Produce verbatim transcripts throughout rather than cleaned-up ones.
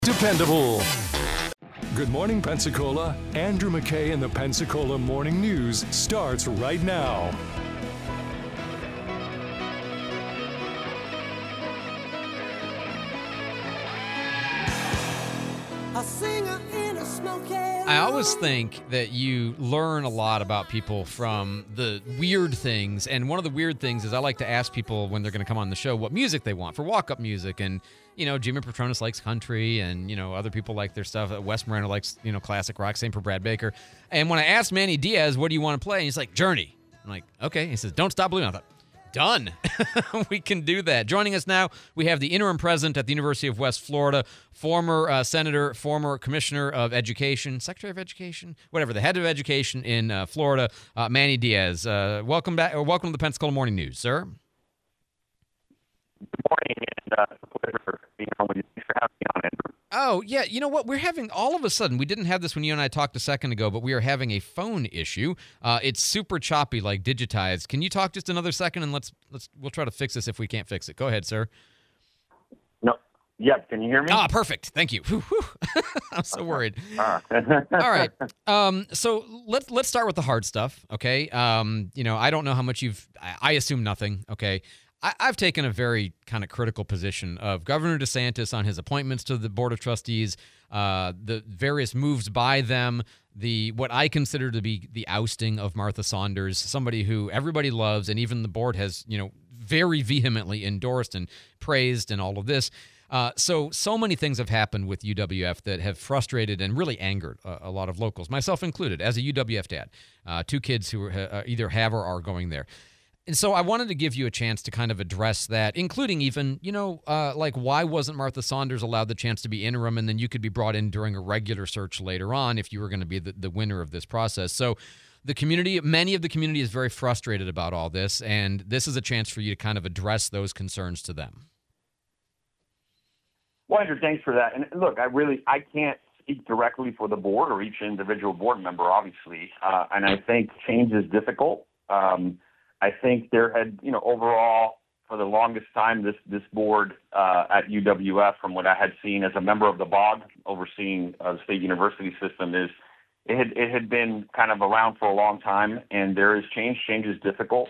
Dependable. Good morning, Pensacola. Andrew McKay and the Pensacola Morning News starts right now. A singer in a smoky I always think that you learn a lot about people from the weird things. And one of the weird things is I like to ask people when they're going to come on the show what music they want for walk-up music. And, you know, Jimmy Petronas likes country, and, you know, other people like their stuff. Wes Moreno likes, you know, classic rock. Same for Brad Baker. And when I asked Manny Diaz, what do you want to play? And he's like, Journey. I'm like, okay. He says, Don't Stop Believing. I thought, done. We can do that. Joining us now, we have the interim president at the University of West Florida, former uh, senator, former commissioner of education, secretary of education, whatever, the head of education in uh, Florida, uh, Manny Diaz. Uh, welcome back, or welcome to the Pensacola Morning News, sir. Good morning, and uh, it's a pleasure being on with you. Thanks for having me on, Andrew. Oh, yeah. You know what? We're having, all of a sudden, we didn't have this when you and I talked a second ago, but we are having a phone issue. Uh, it's super choppy, like digitized. Can you talk just another second, and let's, let's, we'll try to fix this if we can't fix it. Go ahead, sir. No. Yeah, can you hear me? Ah, perfect. Thank you. Whew, whew. I'm so worried. Uh, All right. Um, so let's let's start with the hard stuff, okay? Um, you know, I don't know how much you've. I, I assume nothing, okay? I, I've taken a very kind of critical position of Governor DeSantis on his appointments to the Board of Trustees, uh, the various moves by them, the what I consider to be the ousting of Martha Saunders, somebody who everybody loves, and even the board has, you know, very vehemently endorsed and praised, and all of this. Uh, so, so many things have happened with U W F that have frustrated and really angered a, a lot of locals, myself included, as a U W F dad. Uh, two kids who are, uh, either have or are going there. And so I wanted to give you a chance to kind of address that, including even, you know, uh, like why wasn't Martha Saunders allowed the chance to be interim, and then you could be brought in during a regular search later on if you were going to be the, the winner of this process. So the community, many of the community is very frustrated about all this, and this is a chance for you to kind of address those concerns to them. well, Andrew, thanks for that. And look, I really, I can't speak directly for the board or each individual board member, obviously. Uh, and I think change is difficult. Um, I think there had, you know, overall, for the longest time, this this board uh, at U W F, from what I had seen as a member of the B O G, overseeing uh, the state university system, is it had it had been kind of around for a long time, and there is change. Change is difficult.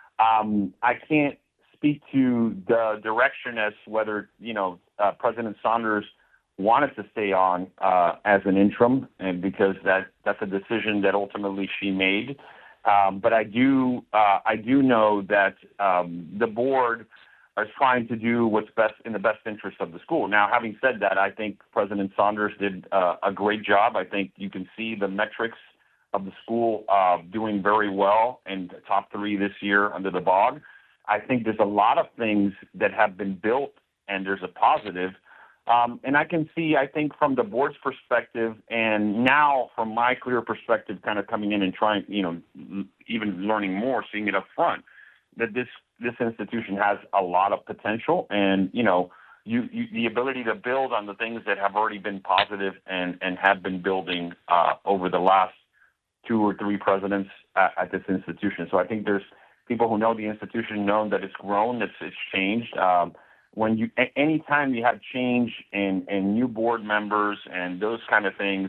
Um, I can't speak to the direction as whether, you know, uh, President Saunders wanted to stay on uh, as an interim, and because that that's a decision that ultimately she made. Um, but I do uh, I do know that um, the board is trying to do what's best in the best interest of the school. Now, having said that, I think President Saunders did uh, a great job. I think you can see the metrics of the school uh, doing very well, and top three this year under the B O G. I think there's a lot of things that have been built, and there's a positive. Um, and I can see, I think, from the board's perspective, and now from my clear perspective, kind of coming in and trying, you know, even learning more, seeing it up front, that this this institution has a lot of potential, and, you know, you, you the ability to build on the things that have already been positive and, and have been building uh, over the last two or three presidents at, at this institution. So I think there's people who know the institution know that it's grown, it's, it's changed. Um, When you, anytime you have change and, and new board members and those kind of things,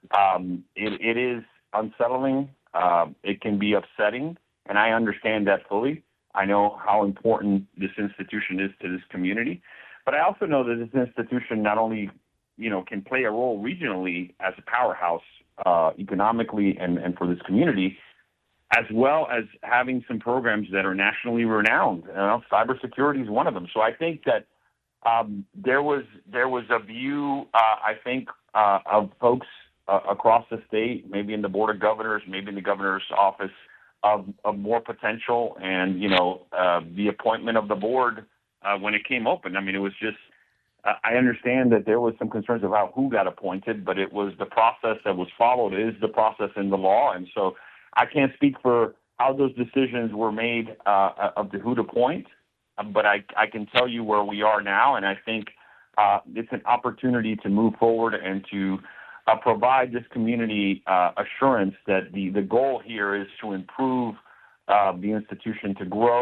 um, it, it is unsettling. Uh, it can be upsetting, and I understand that fully. I know how important this institution is to this community, but I also know that this institution not only, you know, can play a role regionally as a powerhouse uh, economically and, and for this community, as well as having some programs that are nationally renowned. You know, cybersecurity is one of them. So I think that um, there was there was a view, uh, I think, uh, of folks uh, across the state, maybe in the Board of Governors, maybe in the governor's office, of, of more potential, and, you know, uh, the appointment of the board uh, when it came open. I mean, it was just, uh, I understand that there was some concerns about who got appointed, but it was the process that was followed. It is the process in the law, and so I can't speak for how those decisions were made uh, of the who to appoint, but I, I can tell you where we are now, and I think uh, it's an opportunity to move forward and to uh, provide this community uh, assurance that the, the goal here is to improve uh, the institution, to grow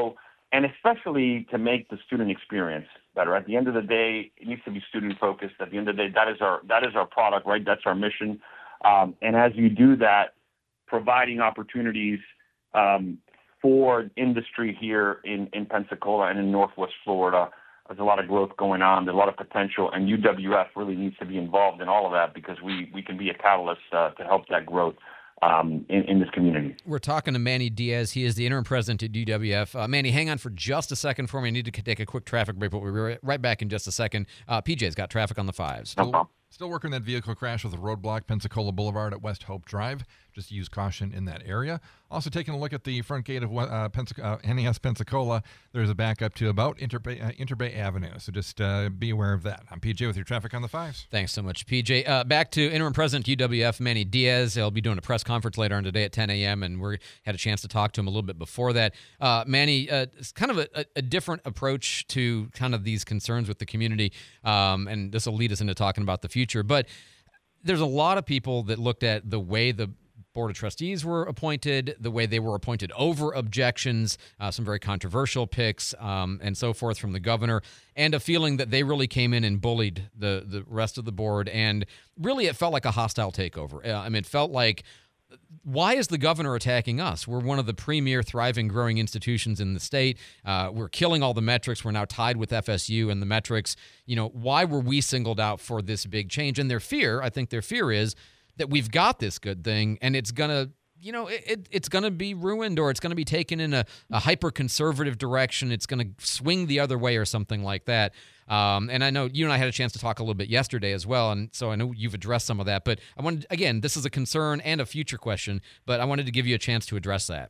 and especially to make the student experience better. At the end of the day, it needs to be student focused. At the end of the day, that is our that is our product, right? That's our mission. Um, and as you do that, providing opportunities um, for industry here in, in Pensacola and in Northwest Florida. There's a lot of growth going on. There's a lot of potential, and U W F really needs to be involved in all of that because we, we can be a catalyst uh, to help that growth um, in, in this community. We're talking to Manny Diaz. He is the interim president at U W F. Uh, Manny, hang on for just a second for me. I need to take a quick traffic break, but we'll be right back in just a second. Uh, P J's got traffic on the fives. No problem. Still working that vehicle crash with a roadblock, Pensacola Boulevard at West Hope Drive. Just use caution in that area. Also taking a look at the front gate of uh, Pensac- uh, N E S Pensacola, there's a backup to about Interbay, uh, Interbay Avenue. So just uh, be aware of that. I'm P J with your traffic on the fives. Thanks so much, P J. Uh, back to interim president U W F, Manny Diaz. He'll be doing a press conference later on today at ten a.m., and we had a chance to talk to him a little bit before that. Uh, Manny, uh, it's kind of a, a different approach to kind of these concerns with the community, um, and this will lead us into talking about the future. But there's a lot of people that looked at the way the Board of Trustees were appointed, the way they were appointed over objections, uh, some very controversial picks, um, and so forth from the governor, and a feeling that they really came in and bullied the, the rest of the board. And really, it felt like a hostile takeover. Uh, I mean, it felt like, why is the governor attacking us? We're one of the premier, thriving, growing institutions in the state. Uh, we're killing all the metrics. We're now tied with F S U and the metrics. You know, why were we singled out for this big change? And their fear, I think their fear is that we've got this good thing and it's going to, you know, it, it's going to be ruined, or it's going to be taken in a, a hyper-conservative direction. It's going to swing the other way or something like that. Um, and I know you and I had a chance to talk a little bit yesterday as well, and so I know you've addressed some of that. But I wanted, again, this is a concern and a future question, but I wanted to give you a chance to address that.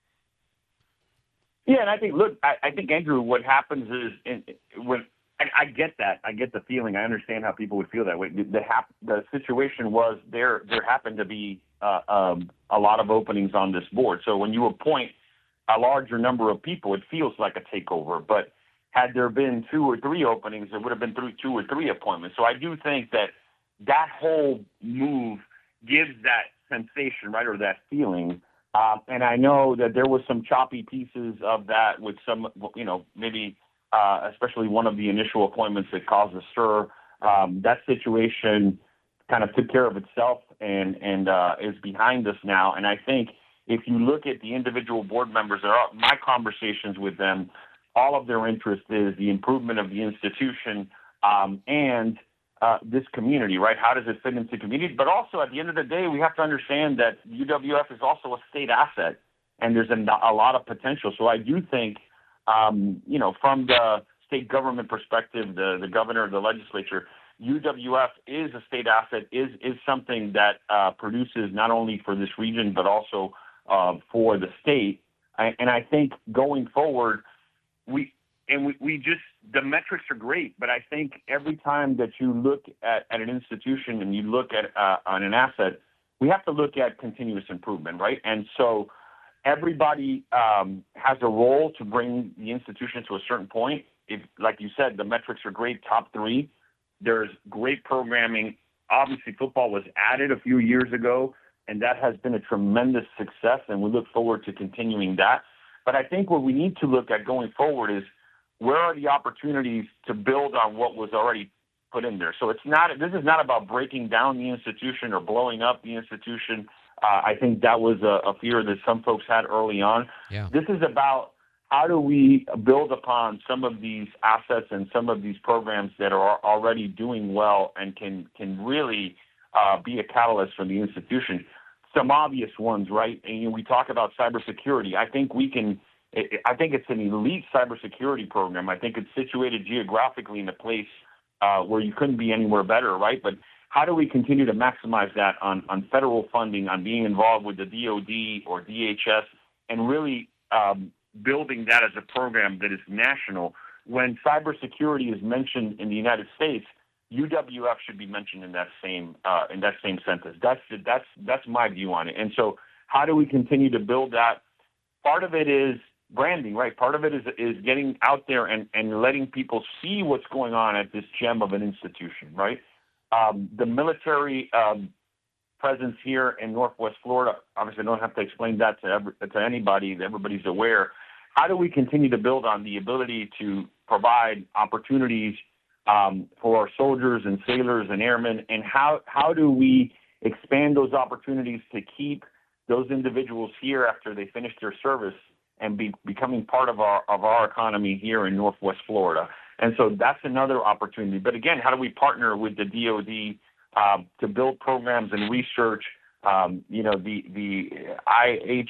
Yeah, and I think, look, I, I think, Andrew, what happens is in, when I, I get that. I get the feeling. I understand how people would feel that way. The, the, hap, the situation was there there happened to be uh, um, a lot of openings on this board. So when you appoint a larger number of people, it feels like a takeover. But had there been two or three openings, it would have been through two or three appointments. So I do think that that whole move gives that sensation, right, or that feeling. Uh, and I know that there was some choppy pieces of that with some, you know, maybe uh, especially one of the initial appointments that caused a stir. Um, that situation kind of took care of itself and, and uh, is behind us now. And I think if you look at the individual board members, there are my conversations with them, all of their interest is the improvement of the institution um, and uh, this community, right? How does it fit into the community? But also, at the end of the day, we have to understand that U W F is also a state asset, and there's a, a lot of potential. So I do think, um, you know, from the state government perspective, the, the governor, the legislature, U W F is a state asset, is is something that uh, produces not only for this region, but also uh, for the state. I, and I think going forward, we and we, we just, the metrics are great, but I think every time that you look at, at an institution and you look at uh, on an asset, we have to look at continuous improvement, right? And so everybody um, has a role to bring the institution to a certain point. If, like you said, the metrics are great, top three. There's great programming. Obviously, football was added a few years ago, and that has been a tremendous success, and we look forward to continuing that. But I think what we need to look at going forward is where are the opportunities to build on what was already put in there. So it's not, this is not about breaking down the institution or blowing up the institution. Uh, I think that was a, a fear that some folks had early on. Yeah. This is about how do we build upon some of these assets and some of these programs that are already doing well and can, can really uh, be a catalyst for the institution. Some obvious ones, right? And you know, we talk about cybersecurity. I think we can, I think it's an elite cybersecurity program. I think it's situated geographically in a place uh, where you couldn't be anywhere better, right? But how do we continue to maximize that on, on federal funding, on being involved with the D O D or D H S, and really um, building that as a program that is national? When cybersecurity is mentioned in the United States, U W F should be mentioned in that same uh, in that same sentence. That's that's that's my view on it. And so, how do we continue to build that? Part of it is branding, right? Part of it is is getting out there and, and letting people see what's going on at this gem of an institution, right? Um, the military um, presence here in Northwest Florida, obviously I don't have to explain that to every, to anybody. Everybody's aware. how do we continue to build on the ability to provide opportunities um, for our soldiers and sailors and airmen, and how, how do we expand those opportunities to keep those individuals here after they finish their service and be becoming part of our of our economy here in Northwest Florida. And so that's another opportunity. But again, how do we partner with the D O D um, to build programs and research? Um, you know, the the I H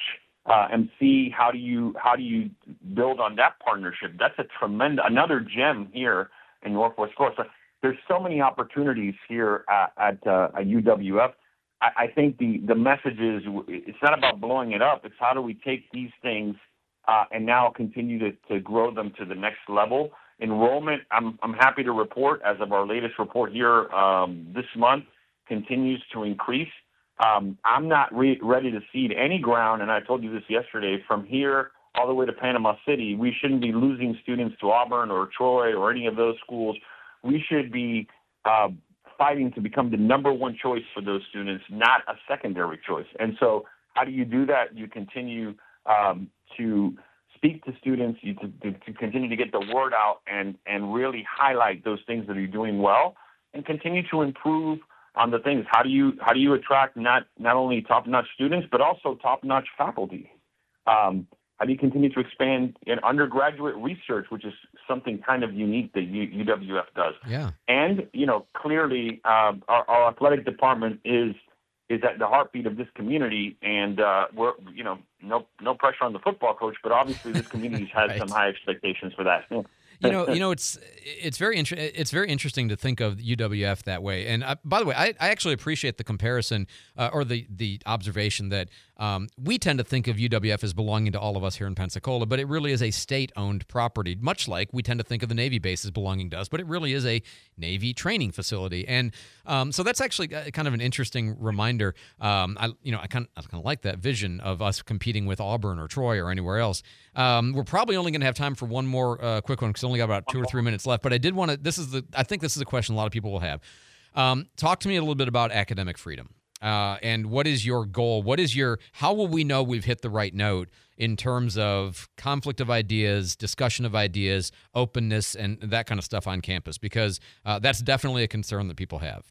M C. How do you how do you build on that partnership? That's a tremendous another gem here in Northwest Florida. So there's so many opportunities here at, at, uh, at U W F. I, I think the the message is it's not about blowing it up. It's how do we take these things Uh, and now continue to, to grow them to the next level. Enrollment, I'm, I'm happy to report, as of our latest report here um, this month, continues to increase. Um, I'm not re- ready to cede any ground, and I told you this yesterday, from here all the way to Panama City. We shouldn't be losing students to Auburn or Troy or any of those schools. We should be uh, fighting to become the number one choice for those students, not a secondary choice. And so how do you do that? You continue um, to speak to students, you to, to, to continue to get the word out and, and really highlight those things that are doing well, and continue to improve on the things. How do you how do you attract not not only top-notch students but also top-notch faculty? Um, how do you continue to expand in undergraduate research, which is something kind of unique that U W F does? Yeah. And you know, clearly, um, our, our athletic department is. is at the heartbeat of this community, and uh, we're, you know, no no pressure on the football coach, but obviously this community has Right. some high expectations for that. You know, you know, it's it's very inter- it's very interesting to think of U W F that way. And uh, by the way, I, I actually appreciate the comparison uh, or the the observation that um, we tend to think of U W F as belonging to all of us here in Pensacola, but it really is a state-owned property. Much like we tend to think of the Navy base as belonging to us, but it really is a Navy training facility. And um, so that's actually kind of an interesting reminder. Um, I you know I kind of I kind of like that vision of us competing with Auburn or Troy or anywhere else. Um, we're probably only going to have time for one more uh, quick one because we only got about two or three minutes left. But I did want to. This is the. I think this is a question a lot of people will have. Um, talk to me a little bit about academic freedom uh, and what is your goal? What is your? How will we know we've hit the right note in terms of conflict of ideas, discussion of ideas, openness, and that kind of stuff on campus? Because uh, that's definitely a concern that people have.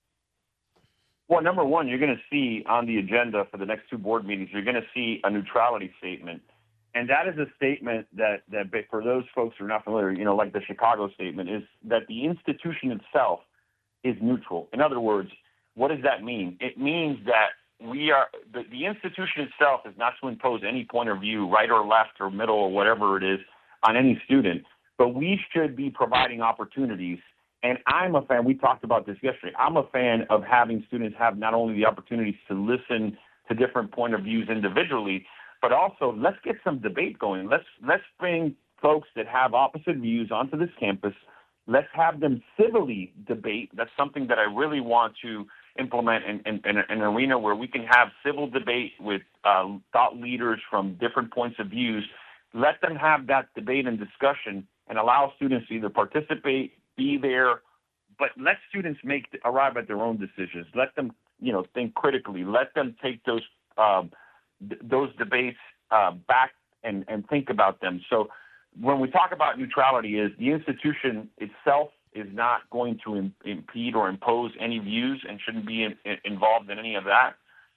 Well, number one, you're going to see on the agenda for the next two board meetings, you're going to see a neutrality statement. And that is a statement that, that for those folks who are not familiar, you know, like the Chicago statement, is that the institution itself is neutral. In other words, what does that mean? It means that we are the, the institution itself is not to impose any point of view, right or left or middle or whatever it is, on any student. But we should be providing opportunities. And I'm a fan, we talked about this yesterday, I'm a fan of having students have not only the opportunities to listen to different point of views individually, but also let's get some debate going. Let's let's bring folks that have opposite views onto this campus. Let's have them civilly debate. That's something that I really want to implement in, in, in an arena where we can have civil debate with uh, thought leaders from different points of views. Let them have that debate and discussion and allow students to either participate, be there, but let students make arrive at their own decisions. Let them, you know, think critically. Let them take those um, th- those debates uh, back and, and think about them. So when we talk about neutrality, is the institution itself is not going to im- impede or impose any views and shouldn't be in, in, involved in any of that.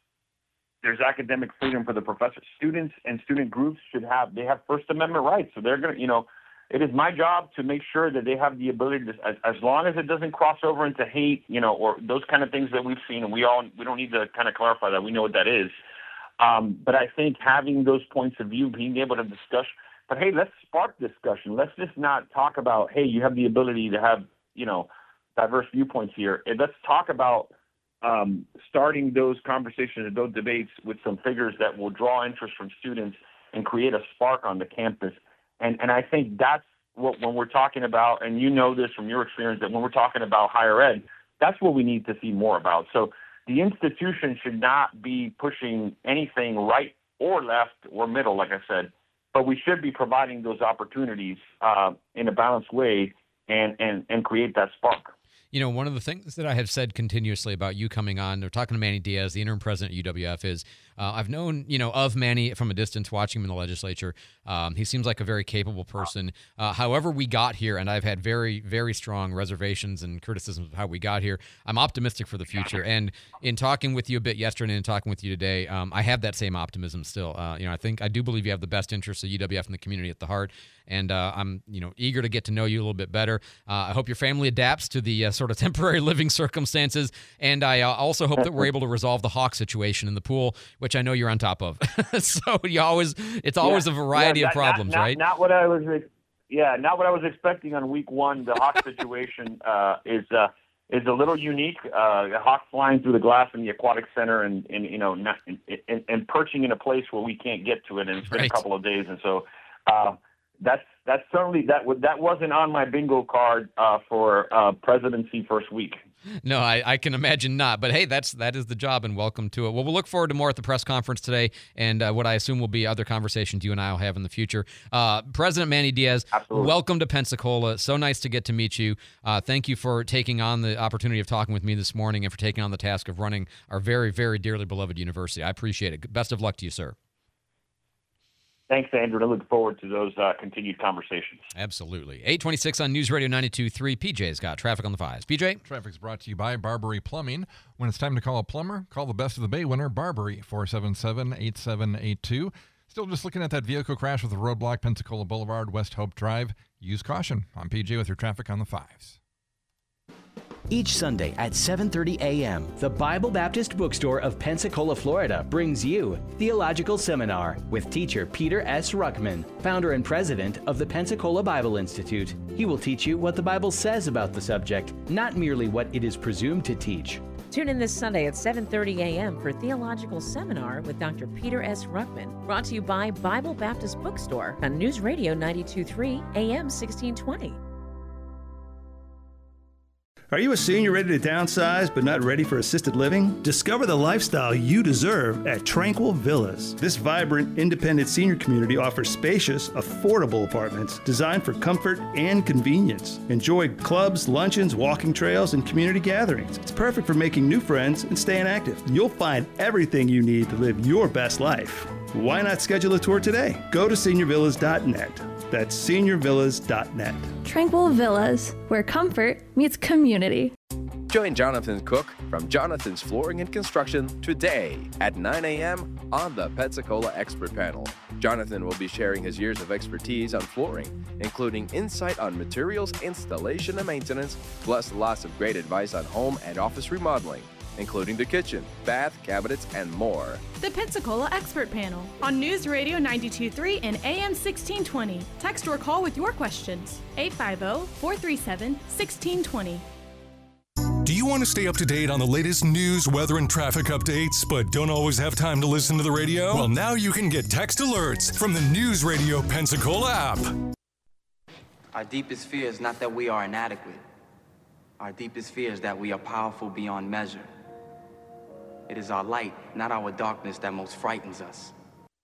There's academic freedom for the professors. Students and student groups should have, they have First Amendment rights. So they're going to, you know, it is my job to make sure that they have the ability to, as, as long as it doesn't cross over into hate, you know, or those kind of things that we've seen, and we all, we don't need to kind of clarify that. We know what that is. Um, but I think having those points of view, being able to discuss, but hey, let's spark discussion. Let's just not talk about, hey, you have the ability to have, you know, diverse viewpoints here. And let's talk about um, starting those conversations and those debates with some figures that will draw interest from students and create a spark on the campus. And and I think that's what, when we're talking about, and you know this from your experience, that when we're talking about higher ed, that's what we need to see more about. So the institution should not be pushing anything right or left or middle, like I said, but we should be providing those opportunities uh, in a balanced way and, and, and create that spark. you know, one of the things that I have said continuously about you coming on, they're talking to Manny Diaz, the interim president at U W F, is uh, I've known, you know, of Manny from a distance, watching him in the legislature. Um, he seems like a very capable person. Uh, however we got here, and I've had very, very strong reservations and criticisms of how we got here, I'm optimistic for the future. And in talking with you a bit yesterday and talking with you today, um, I have that same optimism still. Uh, you know, I think I do believe you have the best interests of U W F and the community at the heart. And uh, I'm, you know, eager to get to know you a little bit better. Uh, I hope your family adapts to the uh, sort of temporary living circumstances. And I uh, also hope that we're able to resolve the Hawk situation in the pool, which I know you're on top of. So you always, it's always yeah. a variety yeah, of problems, not, not, right? Not what I was, yeah, not what I was expecting on week one. The Hawk situation uh, is uh, is a little unique. Uh, the Hawk flying through the glass in the aquatic center, and, and you know, not, and, and perching in a place where we can't get to it. And it's been right. a couple of days, and so. Uh, That's that's certainly that w- that wasn't on my bingo card uh, for uh, presidency first week. No, I, I can imagine not. But hey, that's that is the job, and welcome to it. Well, we'll look forward to more at the press conference today, and uh, what I assume will be other conversations you and I will have in the future. Uh, President Manny Diaz, Absolutely. Welcome to Pensacola. So nice to get to meet you. Uh, thank you for taking on the opportunity of talking with me this morning, and for taking on the task of running our very, very dearly beloved university. I appreciate it. Best of luck to you, sir. Thanks, Andrew. I look forward to those uh, continued conversations. Absolutely. eight twenty-six on News Radio ninety-two point three. P J's got traffic on the fives. P J? Traffic's brought to you by Barbary Plumbing. When it's time to call a plumber, call the best of the Bay winner, Barbary, four seven seven, eight seven eight two. Still just looking at that vehicle crash with a roadblock, Pensacola Boulevard, West Hope Drive. Use caution. I'm P J with your traffic on the fives. Each Sunday at seven thirty a.m., the Bible Baptist Bookstore of Pensacola, Florida brings you Theological Seminar with teacher Peter S. Ruckman, founder and president of the Pensacola Bible Institute. He will teach you what the Bible says about the subject, not merely what it is presumed to teach. Tune in this Sunday at seven thirty a.m. for Theological Seminar with Doctor Peter S. Ruckman, brought to you by Bible Baptist Bookstore on News Radio ninety-two point three A M sixteen twenty. Are you a senior ready to downsize but not ready for assisted living? Discover the lifestyle you deserve at Tranquil Villas. This vibrant, independent senior community offers spacious, affordable apartments designed for comfort and convenience. Enjoy clubs, luncheons, walking trails, and community gatherings. It's perfect for making new friends and staying active. You'll find everything you need to live your best life. Why not schedule a tour today? Go to senior villas dot net. That's senior villas dot net. Tranquil Villas, where comfort meets community. Join Jonathan Cook from Jonathan's Flooring and Construction today at nine a.m. on the Pensacola Expert Panel. Jonathan will be sharing his years of expertise on flooring, including insight on materials, installation, and maintenance, plus lots of great advice on home and office remodeling, including the kitchen, bath, cabinets, and more. The Pensacola Expert Panel on News Radio ninety-two point three and A M sixteen twenty. Text or call with your questions. eight five zero, four three seven, one six two zero. Do you want to stay up to date on the latest news, weather, and traffic updates, but don't always have time to listen to the radio? Well, now you can get text alerts from the News Radio Pensacola app. Our deepest fear is not that we are inadequate. Our deepest fear is that we are powerful beyond measure. It is our light, not our darkness, that most frightens us.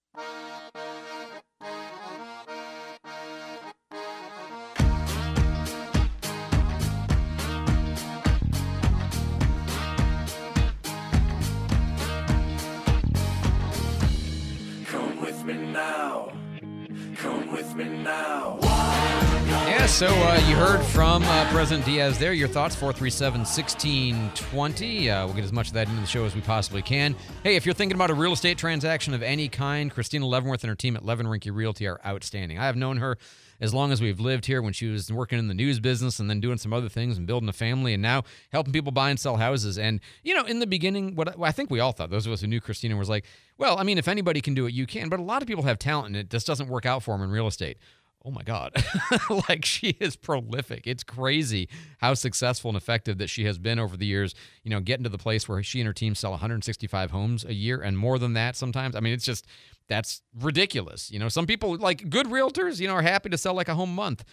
Come with me now. Come with me now. Yeah, so uh, you heard from uh, President Diaz there. Your thoughts, four three seven, one six two zero. Uh, we'll get as much of that into the show as we possibly can. Hey, if you're thinking about a real estate transaction of any kind, Christina Leavenworth and her team at Levin Rinke Realty are outstanding. I have known her as long as we've lived here, when she was working in the news business and then doing some other things and building a family, and now helping people buy and sell houses. And, you know, in the beginning, what I think we all thought, those of us who knew Christina, was like, well, I mean, if anybody can do it, you can. But a lot of people have talent, and it just doesn't work out for them in real estate. Oh my God. Like, she is prolific. It's crazy how successful and effective that she has been over the years, you know, getting to the place where she and her team sell one hundred sixty-five homes a year and more than that sometimes. I mean, it's just, that's ridiculous. You know, some people, like good realtors, you know, are happy to sell like a home a month.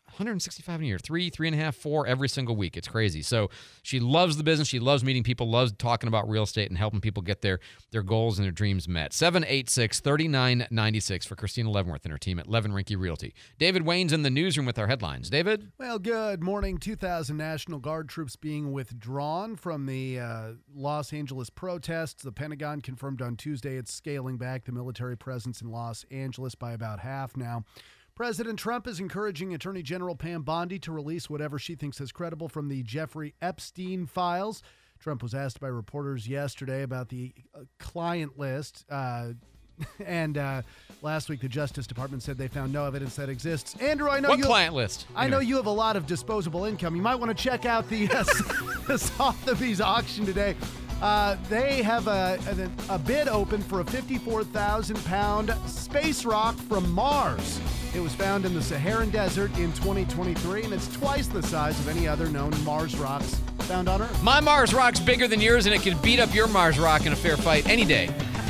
one hundred sixty-five in a year, three, three and a half, four every single week. It's crazy. So she loves the business. She loves meeting people, loves talking about real estate and helping people get their, their goals and their dreams met. seven eight six, three nine nine six for Christina Leavenworth and her team at Levin Rinke Realty. David Wayne's in the newsroom with our headlines. David? Well, good morning. two thousand National Guard troops being withdrawn from the uh, Los Angeles protests. The Pentagon confirmed on Tuesday it's scaling back the military presence in Los Angeles by about half now. President Trump is encouraging Attorney General Pam Bondi to release whatever she thinks is credible from the Jeffrey Epstein files. Trump was asked by reporters yesterday about the uh, client list. Uh, and uh, last week, the Justice Department said they found no evidence that exists. Andrew, I know what you client have, list? I know you have a lot of disposable income. You might want to check out the, uh, the Sotheby's auction today. Uh, they have a, a, a bid open for a fifty-four thousand pound space rock from Mars. It was found in the Saharan Desert in twenty twenty-three, and it's twice the size of any other known Mars rocks found on Earth. My Mars rock's bigger than yours, and it can beat up your Mars rock in a fair fight any day.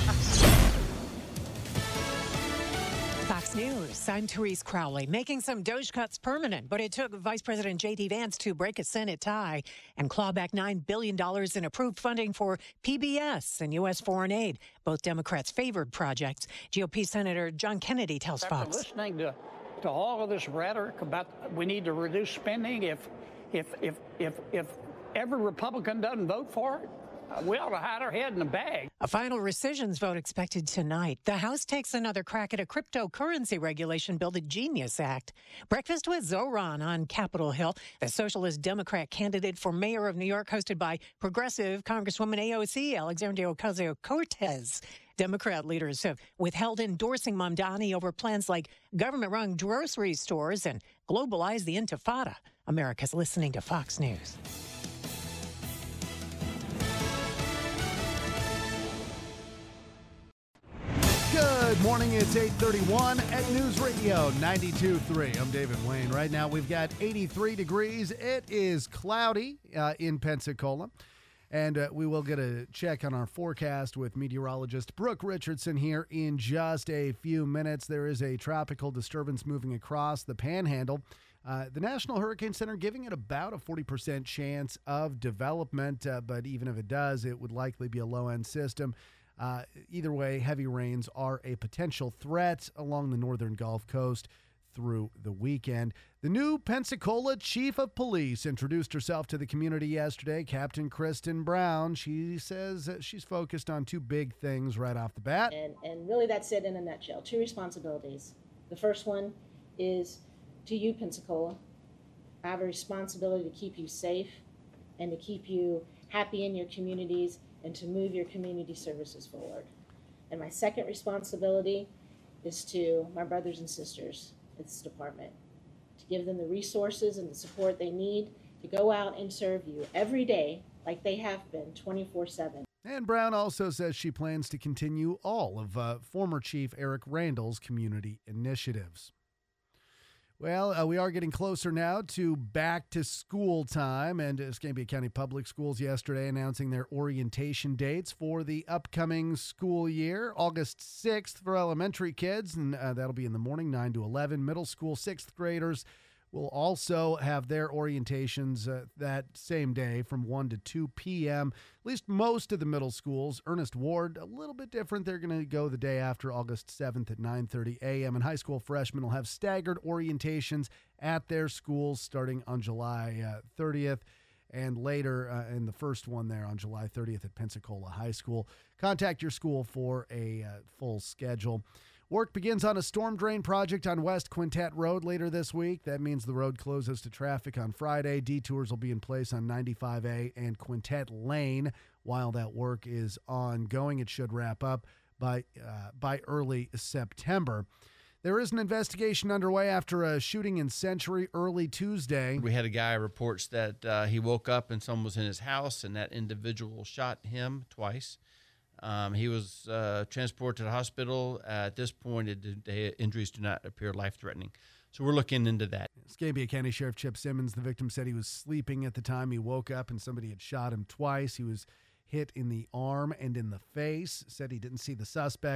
Fox News, I'm Therese Crowley. Making some Doge cuts permanent, but it took Vice President J D. Vance to break a Senate tie and claw back nine billion dollars in approved funding for P B S and U S foreign aid, both Democrats' favored projects. G O P Senator John Kennedy tells After Fox. listening to, to all of this rhetoric about we need to reduce spending, if, if, if, if, if every Republican doesn't vote for it, we ought to hide our head in the bag. A final rescissions vote expected tonight. The House takes another crack at a cryptocurrency regulation bill, the Genius Act. Breakfast with Zoran on Capitol Hill, the Socialist Democrat candidate for mayor of New York, hosted by progressive Congresswoman A O C Alexandria Ocasio-Cortez. Democrat leaders have withheld endorsing Mamdani over plans like government-run grocery stores and globalize the Intifada. America's listening to Fox News. Good morning. It's eight thirty-one at News Radio ninety-two point three. I'm David Wayne. Right now we've got eighty-three degrees. It is cloudy uh, in Pensacola. And uh, we will get a check on our forecast with meteorologist Brooke Richardson here in just a few minutes. There is a tropical disturbance moving across the Panhandle. Uh, the National Hurricane Center giving it about a forty percent chance of development, uh, but even if it does, it would likely be a low-end system. Uh, either way, heavy rains are a potential threat along the northern Gulf Coast through the weekend. The new Pensacola Chief of Police introduced herself to the community yesterday, Captain Kristen Brown. She says that she's focused on two big things right off the bat. And, and really that's it in a nutshell. Two responsibilities. The first one is to you, Pensacola. I have a responsibility to keep you safe and to keep you happy in your communities and to move your community services forward. And my second responsibility is to my brothers and sisters in this department, to give them the resources and the support they need to go out and serve you every day like they have been twenty-four seven. And Brown also says she plans to continue all of uh, former Chief Eric Randall's community initiatives. Well, uh, we are getting closer now to back to school time, and Escambia County Public Schools yesterday announcing their orientation dates for the upcoming school year. August sixth for elementary kids, and uh, that'll be in the morning, nine to eleven. Middle school sixth graders will also have their orientations uh, that same day from one to two p.m. At least most of the middle schools. Ernest Ward, a little bit different. They're going to go the day after, August seventh at nine thirty a.m. And high school freshmen will have staggered orientations at their schools starting on July uh, thirtieth. And later uh, in the first one there on July thirtieth at Pensacola High School. Contact your school for a uh, full schedule. Work begins on a storm drain project on West Quintet Road later this week. That means the road closes to traffic on Friday. Detours will be in place on ninety-five A and Quintet Lane while that work is ongoing. It should wrap up by uh, by early September. There is an investigation underway after a shooting in Century early Tuesday. We had a guy reports that uh, he woke up and someone was in his house and that individual shot him twice. Um, he was uh, transported to the hospital. Uh, at this point, it, the injuries do not appear life-threatening. So we're looking into that. Escambia County Sheriff Chip Simmons, the victim, said he was sleeping at the time he woke up and somebody had shot him twice. He was hit in the arm and in the face, said he didn't see the suspect.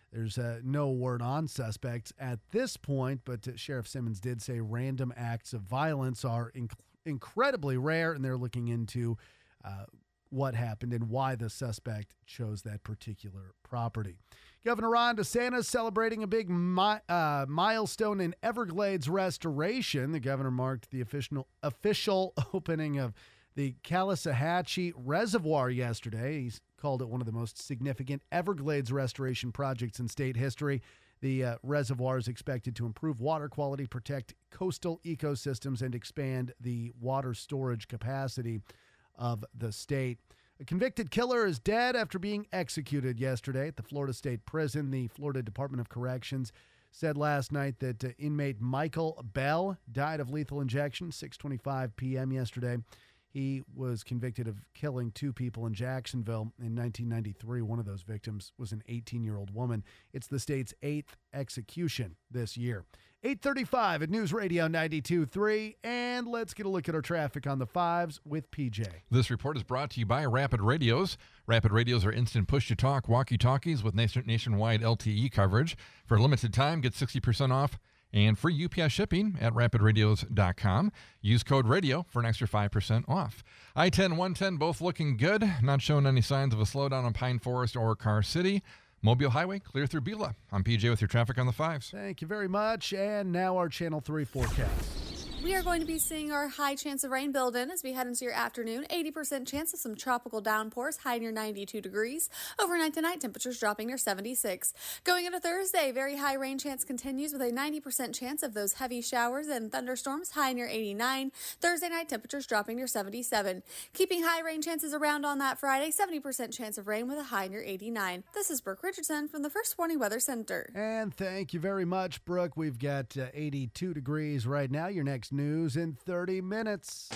There's uh, no word on suspects at this point, but uh, Sheriff Simmons did say random acts of violence are inc- incredibly rare, and they're looking into uh, what happened and why the suspect chose that particular property. Governor Ron DeSantis celebrating a big mi- uh, milestone in Everglades restoration. The governor marked the official official opening of the Caloosahatchee Reservoir yesterday. He's called it one of the most significant Everglades restoration projects in state history. The uh, reservoir is expected to improve water quality, protect coastal ecosystems, and expand the water storage capacity of the state. A convicted killer is dead after being executed yesterday at the Florida State Prison. The Florida Department of Corrections said last night that uh, inmate Michael Bell died of lethal injection, six twenty-five p.m. yesterday. He was convicted of killing two people in Jacksonville in nineteen ninety-three. One of those victims was an eighteen-year-old woman. It's the state's eighth execution this year. eight thirty-five at News Radio ninety-two point three, and let's get a look at our traffic on the fives with P J. This report is brought to you by Rapid Radios. Rapid Radios are instant push-to-talk walkie-talkies with nation- nationwide L T E coverage. For a limited time, get sixty percent off and free U P S shipping at rapid radios dot com. Use code RADIO for an extra five percent off. I ten, one ten both looking good, not showing any signs of a slowdown on Pine Forest or Car City. Mobile Highway clear through Beulah. I'm P J with your traffic on the fives. Thank you very much. And now our Channel three forecast. We are going to be seeing our high chance of rain build in as we head into your afternoon. eighty percent chance of some tropical downpours, high near ninety-two degrees. Overnight tonight, temperatures dropping near seventy-six. Going into Thursday, very high rain chance continues with a ninety percent chance of those heavy showers and thunderstorms, high near eighty-nine. Thursday night, temperatures dropping near seventy-seven. Keeping high rain chances around on that Friday, seventy percent chance of rain with a high near eighty-nine. This is Brooke Richardson from the First Warning Weather Center. And thank you very much, Brooke. We've got uh, eighty-two degrees right now. Your next news in thirty minutes.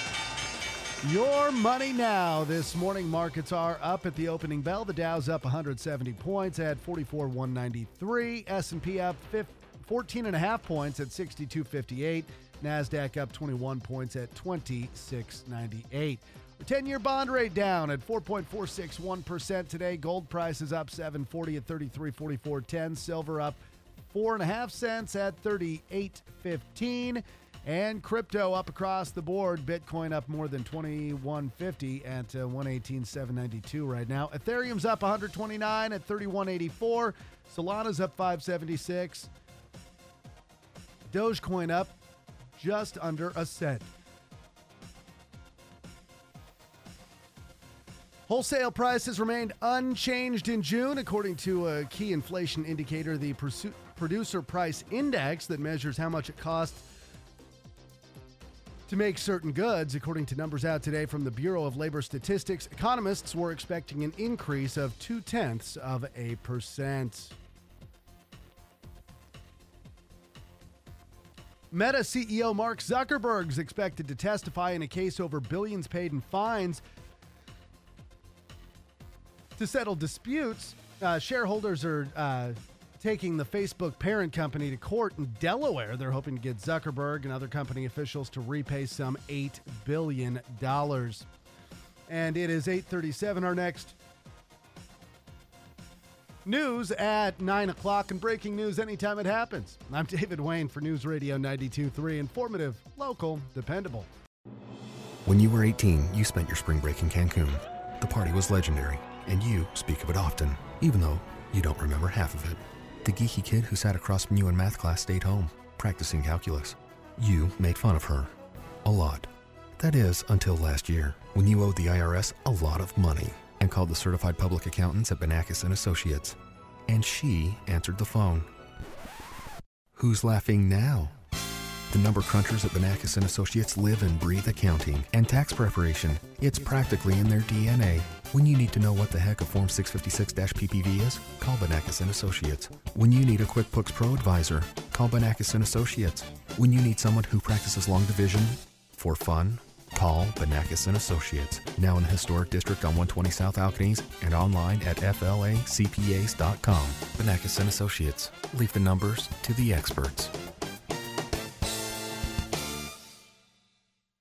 Your money now. This morning, markets are up at the opening bell. The Dow's up one hundred seventy points at forty-four thousand one hundred ninety-three. S and P up fourteen and a half points at sixty-two fifty-eight. NASDAQ up twenty-one points at twenty-six ninety-eight. The ten-year bond rate down at four point four six one percent today. Gold price is up seven forty at thirty-three forty-four ten. Silver up four and a half cents at thirty-eight fifteen. And crypto up across the board. Bitcoin up more than twenty-one fifty at uh, one eighteen seven ninety-two right now. Ethereum's up one hundred twenty-nine at thirty-one eighty-four. Solana's up five seventy-six. Dogecoin up just under a cent. Wholesale prices remained unchanged in June, according to a key inflation indicator, the Producer Price Index, that measures how much it costs to make certain goods. According to numbers out today from the Bureau of Labor Statistics, economists were expecting an increase of two-tenths of a percent. Meta C E O Mark Zuckerberg is expected to testify in a case over billions paid in fines to settle disputes. Uh, shareholders are uh, taking the Facebook parent company to court in Delaware. They're hoping to get Zuckerberg and other company officials to repay some eight billion dollars. And it is eight thirty-seven. Our next news at nine o'clock, and breaking news anytime it happens. I'm David Wayne for News Radio ninety-two point three. Informative, local, dependable. When you were eighteen, you spent your spring break in Cancun. The party was legendary, and you speak of it often, even though you don't remember half of it. The geeky kid who sat across from you in math class stayed home, practicing calculus. You made fun of her. A lot. That is, until last year, when you owed the I R S a lot of money and called the certified public accountants at Banakis and Associates. And she answered the phone. Who's laughing now? The number crunchers at Banakis and Associates live and breathe accounting and tax preparation. It's practically in their D N A. When you need to know what the heck a Form six fifty-six P P V is, call Banakis and Associates. When you need a QuickBooks Pro advisor, call Banakis and Associates. When you need someone who practices long division for fun, call Banakis and Associates. Now in the historic district on one twenty South Alcanese and online at F L A C P As dot com. Banakis and Associates. Leave the numbers to the experts.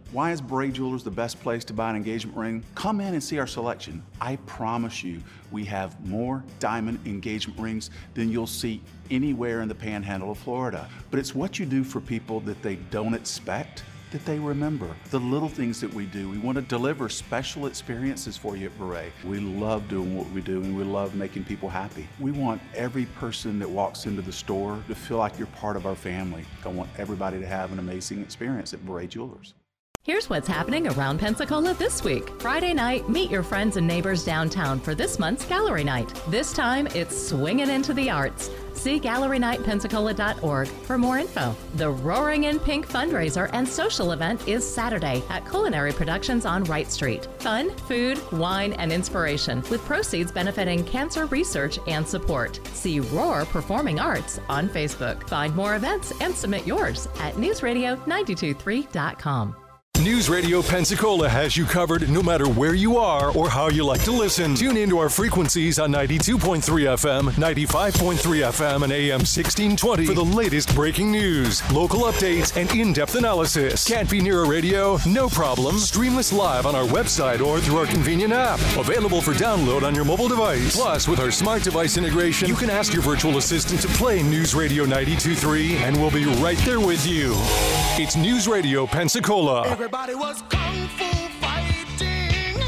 Why is Beret Jewelers the best place to buy an engagement ring? Come in and see our selection. I promise you, we have more diamond engagement rings than you'll see anywhere in the panhandle of Florida. But it's what you do for people that they don't expect that they remember. The little things that we do. We want to deliver special experiences for you at Beret. We love doing what we do, and we love making people happy. We want every person that walks into the store to feel like you're part of our family. I want everybody to have an amazing experience at Beret Jewelers. Here's what's happening around Pensacola this week. Friday night, meet your friends and neighbors downtown for this month's Gallery Night. This time, it's swinging into the arts. See gallery night pensacola dot org for more info. The Roaring in Pink fundraiser and social event is Saturday at Culinary Productions on Wright Street. Fun, food, wine, and inspiration, with proceeds benefiting cancer research and support. See Roar Performing Arts on Facebook. Find more events and submit yours at news radio nine two three dot com. News Radio Pensacola has you covered no matter where you are or how you like to listen. Tune into our frequencies on ninety-two point three F M, ninety-five point three F M, and A M sixteen twenty for the latest breaking news, local updates, and in-depth analysis. Can't be near a radio? No problem. Stream us live on our website or through our convenient app. Available for download on your mobile device. Plus, with our smart device integration, you can ask your virtual assistant to play News Radio ninety-two point three, and we'll be right there with you. It's News Radio Pensacola. Everybody was kung fu fighting.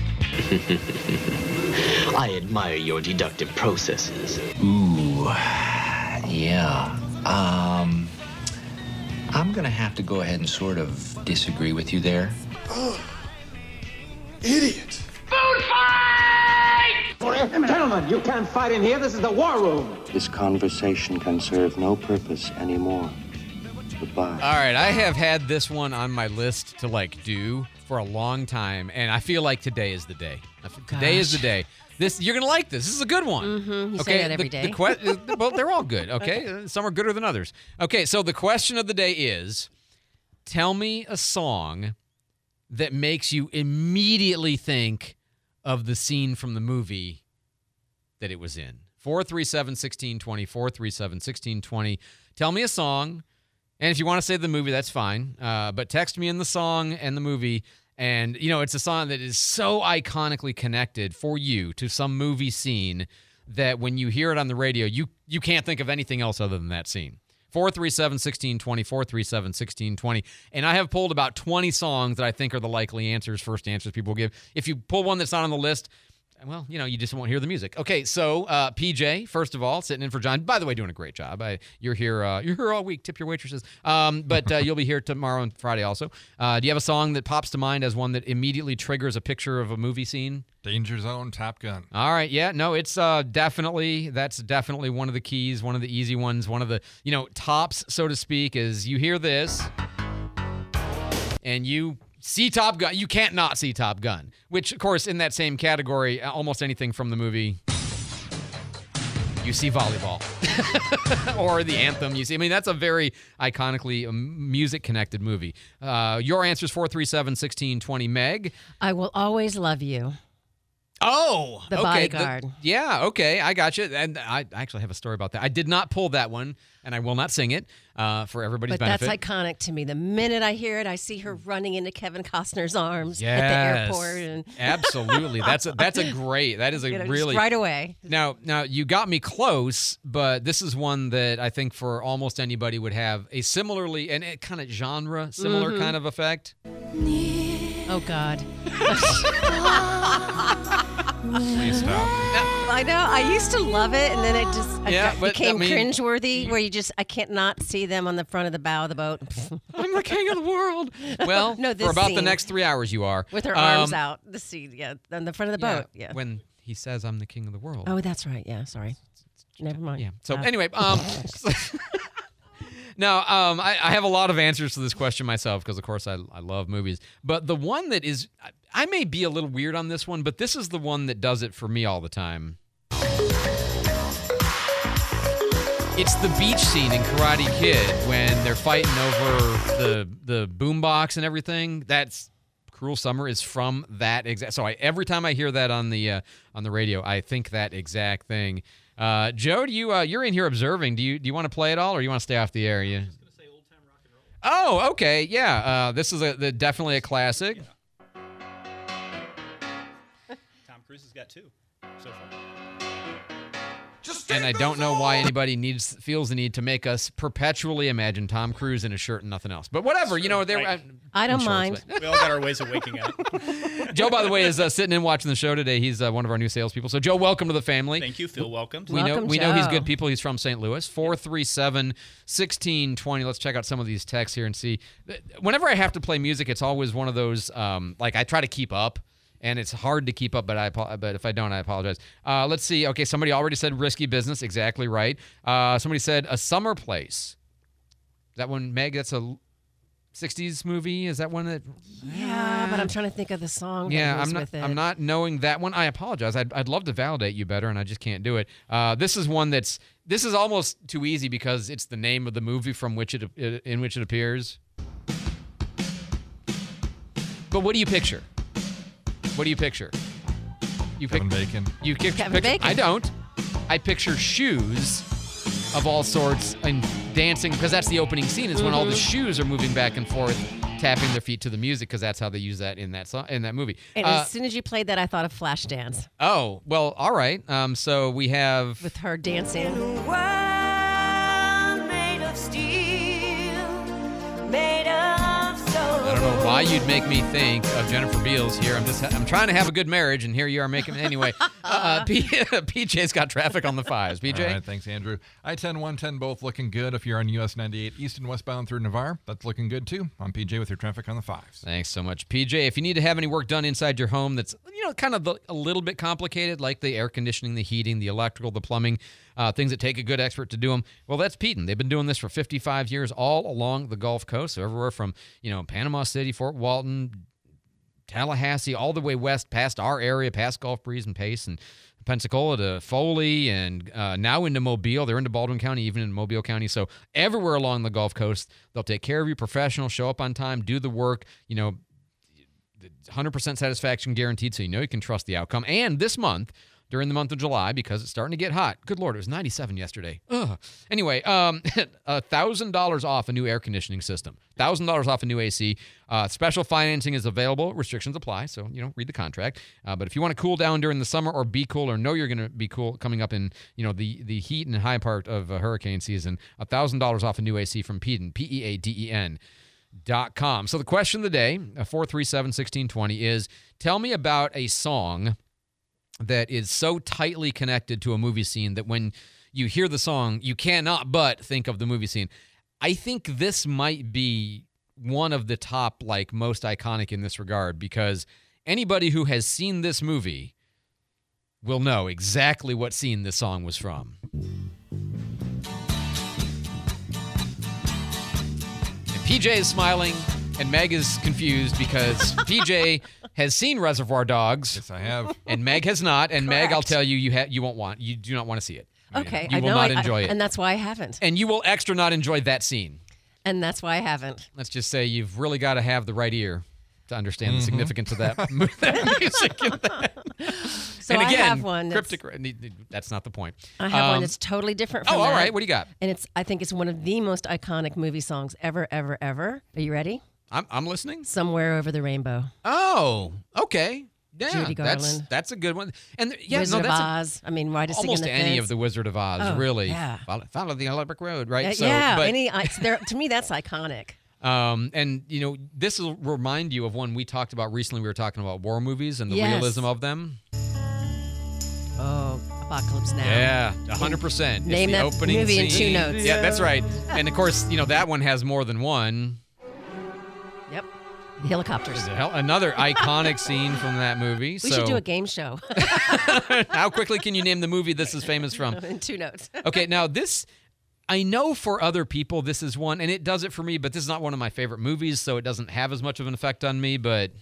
I admire your deductive processes. Ooh, yeah. Um, I'm gonna have to go ahead and sort of disagree with you there. Oh, idiot. Food fight! Gentlemen, you can't fight in here. This is the war room. This conversation can serve no purpose anymore. Goodbye. All right, I have had this one on my list to like do for a long time, and I feel like today is the day. Today is the day. This you're gonna like this. This is a good one. Mm-hmm. You okay, say that every the, day. The que- well, they're all good. Okay? okay, some are gooder than others. Okay, so the question of the day is: tell me a song that makes you immediately think of the scene from the movie that it was in. four three seven, one six two zero, four three seven, one six two zero. Tell me a song. And if you want to say the movie, that's fine. Uh, but text me in the song and the movie. And, you know, it's a song that is so iconically connected for you to some movie scene that when you hear it on the radio, you you can't think of anything else other than that scene. four three seven, one six two zero, four three seven, one six two zero. And I have pulled about twenty songs that I think are the likely answers, first answers people give. If you pull one that's not on the list, well, you know, you just won't hear the music. Okay, so uh, P J, first of all, sitting in for John. By the way, doing a great job. I, you're here. Uh, you're here all week. Tip your waitresses. Um, but uh, you'll be here tomorrow and Friday also. Uh, do you have a song that pops to mind as one that immediately triggers a picture of a movie scene? Danger Zone, Top Gun. All right, yeah, no, it's uh, definitely that's definitely one of the keys, one of the easy ones, one of the you know tops, so to speak. Is you hear this, and you. See Top Gun. You can't not see Top Gun, which, of course, in that same category, almost anything from the movie, you see volleyball. Or the anthem. You see, I mean, that's a very iconically music-connected movie. Uh, your answer is four three seven, one six two zero. Meg? I Will Always Love You. Oh, The okay. Bodyguard. The, yeah, okay, I got you. And I actually have a story about that. I did not pull that one, and I will not sing it uh, for everybody's but benefit. That's iconic to me. The minute I hear it, I see her running into Kevin Costner's arms yes, at the airport. And absolutely. That's a, that's a great. That is a you know, really just right away. Now, now you got me close, but this is one that I think for almost anybody would have a similarly and it kind of genre similar Mhm. kind of effect. Oh God. Please stop. I know. I used to love it, and then it just I Yeah, got- but, became I mean- cringeworthy. Where you just I can't not see them on the front of the bow of the boat. I'm the king of the world. Well, no, this for about the scene. next three hours, you are With her Um, arms out, the seat, yeah, on the front of the yeah, boat, yeah. When he says, "I'm the king of the world." Oh, that's right. Yeah, sorry. Never mind. Yeah. So Uh, anyway, um, now um, I, I have a lot of answers to this question myself because, of course, I I love movies. But the one that is, I, I may be a little weird on this one, but this is the one that does it for me all the time. It's the beach scene in Karate Kid when they're fighting over the the boombox and everything. That's Cruel Summer is from that exact. So I, every time I hear that on the uh, on the radio, I think that exact thing. Uh, Joe, do you uh, you're in here observing? Do you do you want to play it all, or you want to stay off the air? You? Oh, okay, yeah. Uh, this is a the, definitely a classic. Tom Cruise has got two so far. And I don't know why anybody needs feels the need to make us perpetually imagine Tom Cruise in a shirt and nothing else. But whatever, you know, they're. Right. I don't shorts, mind. but- We all got our ways of waking up. Joe, by the way, is uh, sitting in watching the show today. He's uh, one of our new salespeople. So, Joe, welcome to the family. Thank you. Feel welcome. We know Welcome, we know he's Joe. good people. He's from Saint Louis. four three seven, one six two zero. Let's check out some of these texts here and see. Whenever I have to play music, it's always one of those, um, like I try to keep up. And it's hard to keep up, but I apo- but if I don't, I apologize. Uh, let's see. Okay, somebody already said Risky Business. Exactly right. Uh, somebody said A Summer Place. Is that one, Meg? That's a sixties movie. Is that one that? Yeah, but I'm trying to think of the song. Yeah, that goes I'm not. With it. I'm not knowing that one. I apologize. I'd, I'd love to validate you better, and I just can't do it. Uh, this is one that's. This is almost too easy because it's the name of the movie from which it in which it appears. But what do you picture? What do you picture? You Kevin Bacon. You pic- Kevin picture, Bacon. I don't. I picture shoes of all sorts and dancing because that's the opening scene. Is when all the Mhm. shoes are moving back and forth, tapping their feet to the music because that's how they use that in that song, in that movie. And Uh, as soon as you played that, I thought of Flashdance oh well, all right. Um, so we have. with her dancing. Made of steel, made of soul. I don't know why you'd make me think of Jennifer Beals here. I'm just I'm trying to have a good marriage, and here you are making anyway. uh, P, P J's got traffic on the fives. P J, All right, thanks, Andrew. I ten, one ten both looking good. If you're on U S ninety-eight east and westbound through Navarre, that's looking good too. I'm P J with your traffic on the fives. thanks so much, P J. If you need to have any work done inside your home that's you know kind of the, a little bit complicated, like the air conditioning, the heating, the electrical, the plumbing, uh, things that take a good expert to do them, well, that's Peden. They've been doing this for fifty-five years, all along the Gulf Coast, so everywhere from you know Panama City, Fort Walton, Tallahassee, all the way west past our area, past Gulf Breeze and Pace and Pensacola to Foley, and uh, now into Mobile. They're into Baldwin County, even in Mobile County. So everywhere along the Gulf Coast, they'll take care of you, professional, show up on time, do the work, you know, one hundred percent satisfaction guaranteed, so you know you can trust the outcome. And this month, during the month of July, because it's starting to get hot. Good Lord, it was ninety-seven yesterday. Ugh. Anyway, um, one thousand dollars off a new air conditioning system. one thousand dollars off a new A C. Uh, special financing is available. Restrictions apply, so, you know, read the contract. Uh, but if you want to cool down during the summer or be cool or know you're going to be cool coming up in, you know, the, the heat and high part of uh, hurricane season, one thousand dollars off a new A C from Peden, P E A D E N. Dot com. So the question of the day, four three seven, one six two zero, is tell me about a song that is so tightly connected to a movie scene that when you hear the song, you cannot but think of the movie scene. I think this might be one of the top, like, most iconic in this regard because anybody who has seen this movie will know exactly what scene this song was from. P J is smiling, and Meg is confused because P J has seen Reservoir Dogs. Yes, I have. And Meg has not. And Meg, I'll Correct. tell you, you ha- you won't want, you do not want to see it. Okay, You I will know, not I- enjoy I- it. and that's why I haven't. And you will extra not enjoy that scene. And that's why I haven't. Let's just say you've really got to have the right ear to understand Mhm. the significance of that, that music. And, that. So and I again, have one that's- cryptic. That's not the point. I have one Um, that's totally different from Oh, all that. right. What do you got? And it's I think it's one of the most iconic movie songs ever, ever, ever. Are you ready? I'm I'm listening. Somewhere Over the Rainbow. Oh, okay. Yeah, Judy that's Garland. that's a good one. And th- yeah, Wizard no, that's of a- Oz. I mean, Ride a Singing almost the any Fence. of the Wizard of Oz, Oh, really. yeah. Follow, follow the electric road, right? Uh, so, yeah, but, any I, there, to me that's iconic. Um, and you know, this will remind you of one we talked about recently. We were talking about war movies and the Yes. realism of them. Oh, Apocalypse Now. Yeah, a hundred percent. Name it's the that opening movie in scene. two notes. Yeah, that's right. And of course, you know that one has more than one. Yep. The helicopters. Hell, another iconic scene from that movie. We so, should do a game show. how quickly can you name the movie this is famous from? In two notes. Okay, now this, I know for other people this is one, and it does it for me, but this is not one of my favorite movies, so it doesn't have as much of an effect on me, but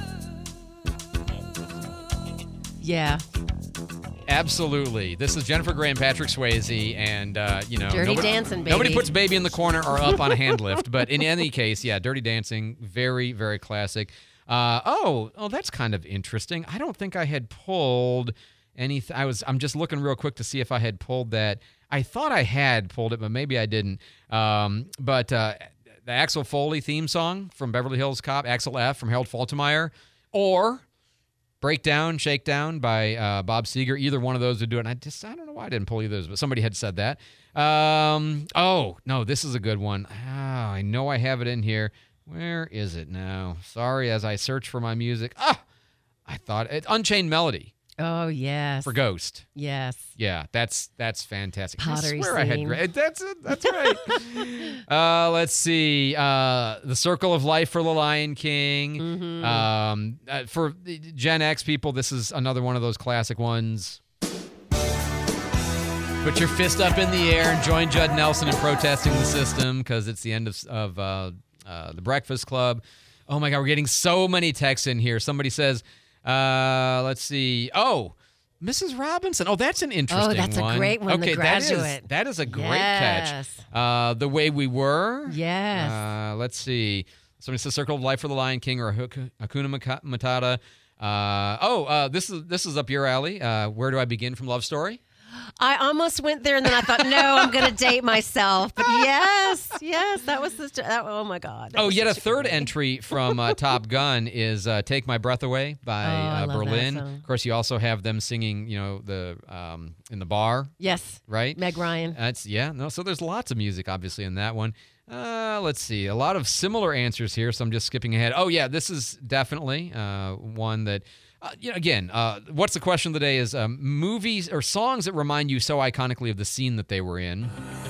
Yeah. absolutely. This is Jennifer Grey and Patrick Swayze, and, uh, you know. Dirty nobody, Dancing, Nobody baby. puts Baby in the corner or up on a hand lift, but in any case, yeah, Dirty Dancing, very, very classic. Uh, oh, oh, that's kind of interesting. I don't think I had pulled anything. I was, I'm just looking real quick to see if I had pulled that. I thought I had pulled it, but maybe I didn't. Um, but uh, the Axel Foley theme song from Beverly Hills Cop, Axel F. from Harold Faltermeyer, or Breakdown, Shakedown by uh, Bob Seger. Either one of those would do it. And I just, I don't know why I didn't pull either of those, but somebody had said that. Um, oh, no, this is a good one. Oh, I know I have it in here. Where is it now? Sorry, as I search for my music. Ah, I thought it. Unchained Melody. Oh, yes. For Ghost. Yes. Yeah, that's that's fantastic. Pottery I swear I had scene. great. That's it. That's right. uh, let's see. Uh, the Circle of Life for The Lion King. Mm-hmm. Um, uh, for the Gen X people, this is another one of those classic ones. Put your fist up in the air and join Judd Nelson in protesting the system because it's the end of, of uh, uh, The Breakfast Club. Oh, my God. We're getting so many texts in here. Somebody says, uh, let's see. Oh, Missus Robinson. Oh, that's an interesting one. Oh, that's one. a great one, Okay, The that is, Graduate. that is a great Yes. catch. Uh, The Way We Were. Yes. Uh, let's see. Somebody says Circle of Life for the Lion King or Hakuna Matata. Uh, oh, uh, this is this is up your alley. Uh, Where Do I Begin from Love Story? I almost went there, and then I thought, no, I'm going to date myself. But yes, yes, that was such a, that, oh, my God. that Oh, was yet a such third entry from uh, Top Gun is uh, Take My Breath Away by Oh, I uh, love that Berlin. song. Of course, you also have them singing, you know, the um, in the bar. Yes. Right? Meg Ryan. That's yeah, no, so there's lots of music obviously in that one. Uh, let's see. A lot of similar answers here, so I'm just skipping ahead. Oh yeah, this is definitely uh, one that uh, you know, again, uh, what's the question of the day is um, movies or songs that remind you so iconically of the scene that they were in.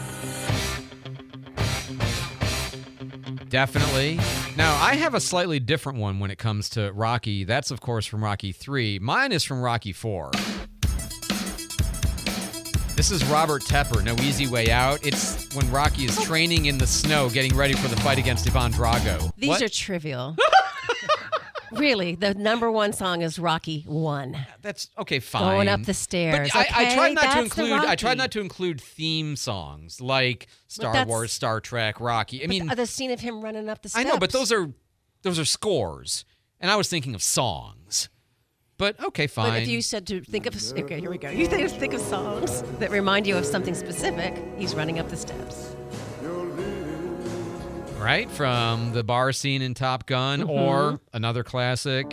Definitely. Now, I have a slightly different one when it comes to Rocky. That's, of course, from Rocky three. Mine is from Rocky four. This is Robert Tepper, No Easy Way Out. It's when Rocky is training in the snow, getting ready for the fight against Ivan Drago. These What? are trivial. Really, the number one song is Rocky One. That's okay, fine. Going up the stairs. But I, I Okay, tried not to that's the include. I tried Rocky. not to include theme songs like Star that's- Wars, Star Trek, Rocky. I mean, the, the scene of him running up the I steps. know, but those are those are scores, and I was thinking of songs. But okay, fine. But if you said to think of, okay, here we go. You think, think of songs that remind you of something specific. He's running up the steps. Right, from the bar scene in Top Gun, Mhm. or another classic.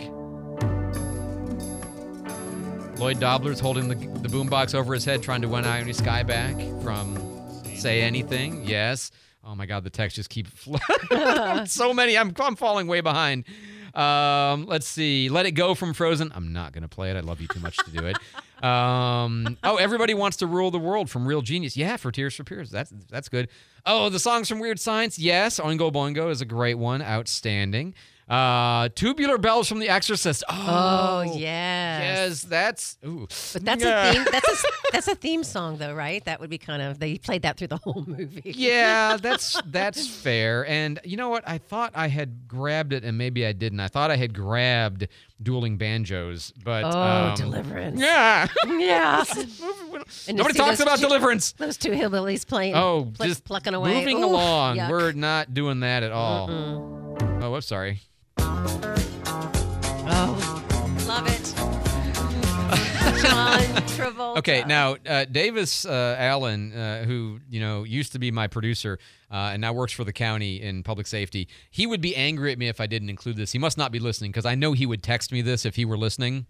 Lloyd Dobler's holding the, the boombox over his head, trying to win Ione Sky back from Say Anything. Yes. Oh my God, the text just keep flooding. So many. I'm I'm falling way behind. Um, let's see. Let It Go from Frozen. I'm not gonna play it. I love you too much to do it. Um, oh, Everybody Wants to Rule the World from Real Genius. Yeah, for Tears for Fears. That's that's good. Oh, the songs from Weird Science. Yes, Oingo Boingo is a great one. Outstanding. Uh, Tubular Bells from The Exorcist. Oh, Oh, yes. yes. That's ooh. But that's a theme. That's a that's a theme song, though, right? That would be kind of they played that through the whole movie. Yeah, that's that's fair. And you know what? I thought I had grabbed it, and maybe I didn't. I thought I had grabbed Dueling Banjos, but Oh, um, Deliverance. Yeah, Yeah. And Nobody to see talks those about two- Deliverance. Those two hillbillies playing. Oh, pl- just plucking away. moving Ooh, along. yuck. We're not doing that at all. Mm-mm. Oh, I'm sorry. Oh, love it. John Travolta. Okay, now uh, Davis uh, Allen, uh, who you know used to be my producer uh, and now works for the county in public safety, he would be angry at me if I didn't include this. He must not be listening because I know he would text me this if he were listening.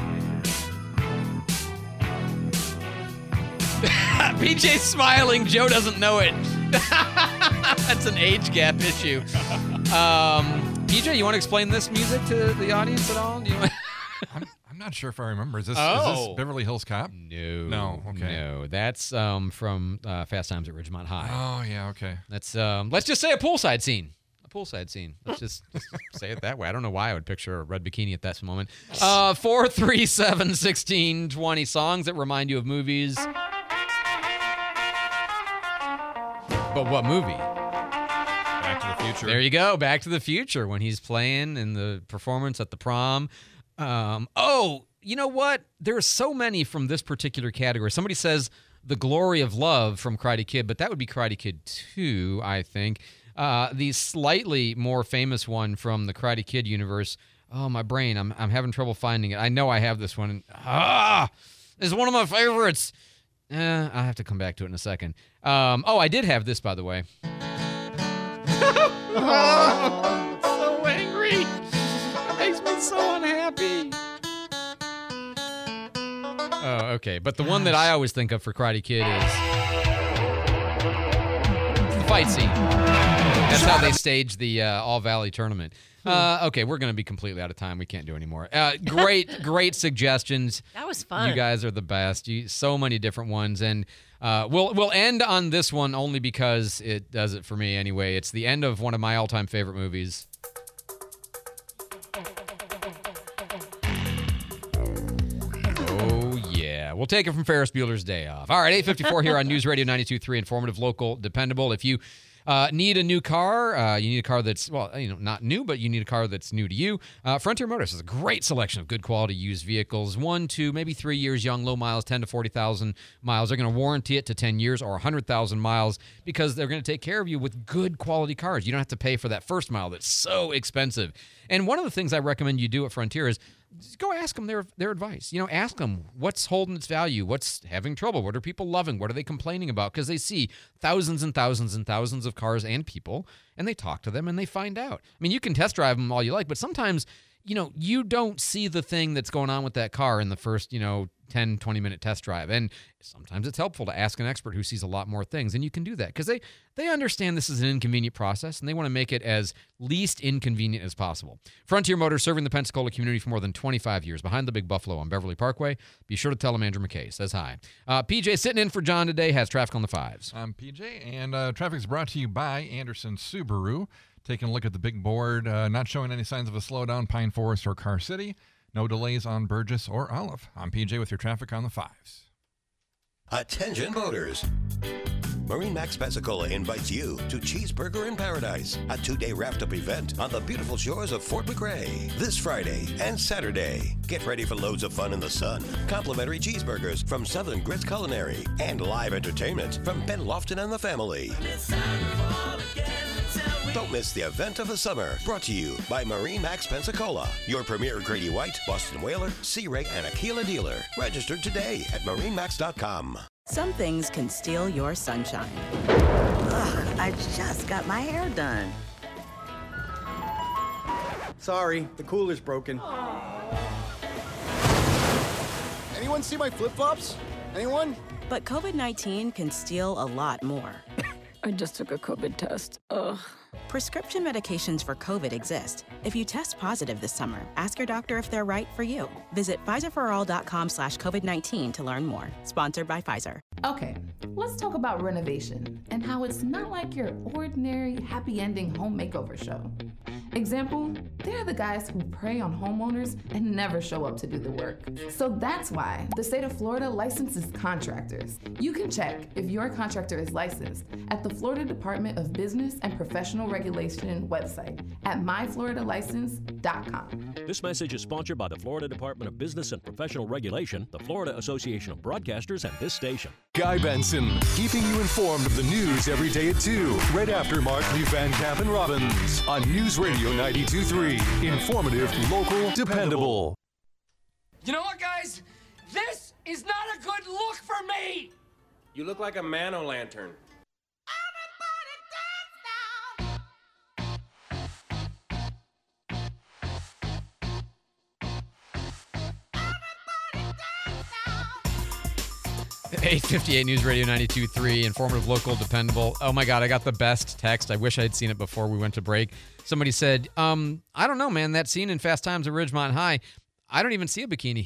P J's smiling. Joe doesn't know it. That's an age gap issue. Um, P J, you want to explain this music to the audience at all? Do you want- I'm, I'm not sure if I remember. Is this, is Oh. this Beverly Hills Cop? No. No, okay. No, that's um, from uh, Fast Times at Ridgemont High. Oh, yeah, okay. That's um, let's just say a poolside scene. A poolside scene. Let's just, just say it that way. I don't know why I would picture a red bikini at that moment. Uh, four, three, seven, sixteen, twenty songs that remind you of movies. But what movie? Back to the Future. There you go. Back to the Future when he's playing in the performance at the prom. Um, oh, you know what? There are so many from this particular category. Somebody says The Glory of Love from Karate Kid, but that would be Karate Kid two, I think. Uh, the slightly more famous one from the Karate Kid universe. Oh, my brain. I'm I'm having trouble finding it. I know I have this one. Ah, it's one of my favorites. Eh, I'll have to come back to it in a second. Um, oh, I did have this, by the way. Oh, so angry. It makes me so unhappy. Oh, okay. But the one that I always think of for Karate Kid is the fight scene. That's how they stage the uh, All Valley tournament. Uh, okay, we're going to be completely out of time. We can't do any more. Uh, great, great suggestions. That was fun. You guys are the best. You, so many different ones. And uh, we'll we'll end on this one only because it does it for me anyway. It's the end of one of my all-time favorite movies. Oh, yeah. We'll take it from Ferris Bueller's Day Off. All right, eight fifty-four here on News Radio ninety-two point three, informative, local, dependable. If you Uh, need a new car. Uh, you need a car that's, well, you know, not new, but you need a car that's new to you. Uh, Frontier Motors has a great selection of good quality used vehicles. One, two, maybe three years young, low miles, ten to forty thousand miles. They're going to warranty it to ten years or one hundred thousand miles because they're going to take care of you with good quality cars. You don't have to pay for that first mile that's so expensive. And one of the things I recommend you do at Frontier is just go ask them their their advice. You know, ask them what's holding its value, what's having trouble, what are people loving, what are they complaining about? Because they see thousands and thousands and thousands of cars and people, and they talk to them and they find out. I mean, you can test drive them all you like, but sometimes, you know, you don't see the thing that's going on with that car in the first, you know, ten, twenty minute test drive. And sometimes it's helpful to ask an expert who sees a lot more things, and you can do that because they, they understand this is an inconvenient process and they want to make it as least inconvenient as possible. Frontier Motors, serving the Pensacola community for more than twenty-five years, behind the Big Buffalo on Beverly Parkway. Be sure to tell them Andrew McKay says hi. Uh, P J sitting in for John today, has traffic on the fives. I'm P J, and uh, traffic is brought to you by Anderson Subaru. Taking a look at the big board, uh, not showing any signs of a slowdown, Pine Forest or Car City. No delays on Burgess or Olive. I'm P J with your traffic on the fives. Attention voters. Marine Max Pensacola invites you to Cheeseburger in Paradise, a two-day wrapped-up event on the beautiful shores of Fort McRae, this Friday and Saturday. Get ready for loads of fun in the sun, complimentary cheeseburgers from Southern Grits Culinary, and live entertainment from Ben Lofton and the family. Don't miss the event of the summer, brought to you by Marine Max Pensacola, your premier Grady White, Boston Whaler, Sea Ray, and Aquila dealer. Registered today at marine max dot com. Some things can steal your sunshine. Ugh, I just got my hair done. Sorry, the cooler's broken. Anyone see my flip-flops? Anyone? But COVID nineteen can steal a lot more. I just took a COVID test. Ugh. Prescription medications for COVID exist. If you test positive this summer, ask your doctor if they're right for you. Visit Pfizer for all dot com slash COVID nineteen to learn more. Sponsored by Pfizer. Okay, let's talk about renovation and how it's not like your ordinary happy ending home makeover show. Example, they're the guys who prey on homeowners and never show up to do the work. So that's why the state of Florida licenses contractors. You can check if your contractor is licensed at the Florida Department of Business and Professional Regulation website at my florida license dot com. This message is sponsored by the Florida Department of Business and Professional Regulation, the Florida Association of Broadcasters, and this station. Guy Benson, keeping you informed of the news every day at two, right after Mark Lee Van Camp and Robbins on News Radio ninety-two point three. Informative, local, dependable. You know what, guys? This is not a good look for me! You look like a man-o'-lantern. eight fifty-eight News Radio ninety-two point three, informative, local, dependable. Oh my God, I got the best text. I wish I had seen it before we went to break. Somebody said, um, I don't know, man, that scene in Fast Times at Ridgemont High, I don't even see a bikini.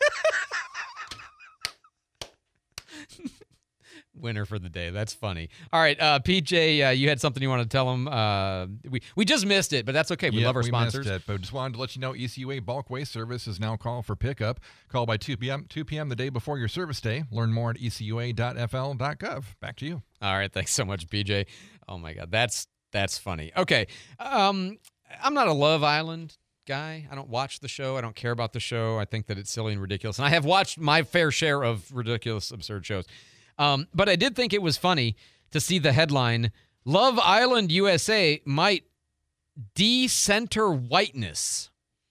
Winner for the day. That's funny. All right, uh, P J, uh, you had something you wanted to tell them. Uh, we we just missed it, but that's okay. We yep, love our we sponsors. Missed it, but just wanted to let you know E C U A bulk waste service is now called for pickup. Call by two p.m. two p.m. the day before your service day. Learn more at e c u a dot f l dot gov. Back to you. All right, thanks so much, P J. Oh my God, that's that's funny. Okay, um, I'm not a Love Island guy. I don't watch the show. I don't care about the show. I think that it's silly and ridiculous, and I have watched my fair share of ridiculous, absurd shows. Um, but I did think it was funny to see the headline, Love Island U S A might de-center whiteness.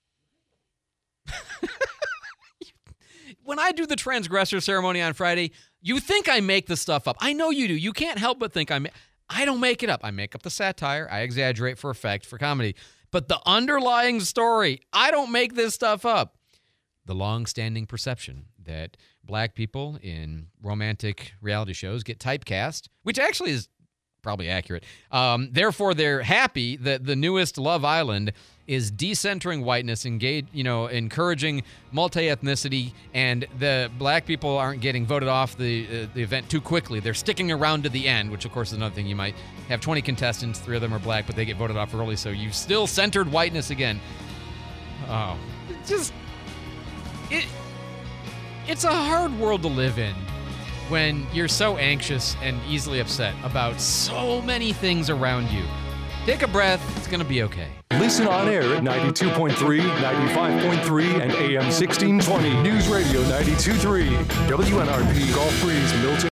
When I do the transgressor ceremony on Friday, you think I make the stuff up. I know you do. You can't help but think I ma- I don't make it up. I make up the satire. I exaggerate for effect, for comedy. But the underlying story, I don't make this stuff up. The long-standing perception that black people in romantic reality shows get typecast, which actually is probably accurate. Um, therefore, they're happy that the newest Love Island is decentering whiteness, engage, you know, encouraging multi-ethnicity, and the black people aren't getting voted off the uh, the event too quickly. They're sticking around to the end, which of course is another thing. You might have twenty contestants, three of them are black, but they get voted off early, so you've still centered whiteness again. Oh, it just it it's a hard world to live in when you're so anxious and easily upset about so many things around you. Take a breath. It's going to be okay. Listen on air at ninety-two point three, ninety-five point three, and A M sixteen twenty. News Radio ninety-two point three. W N R P, Gulf Breeze, Milton.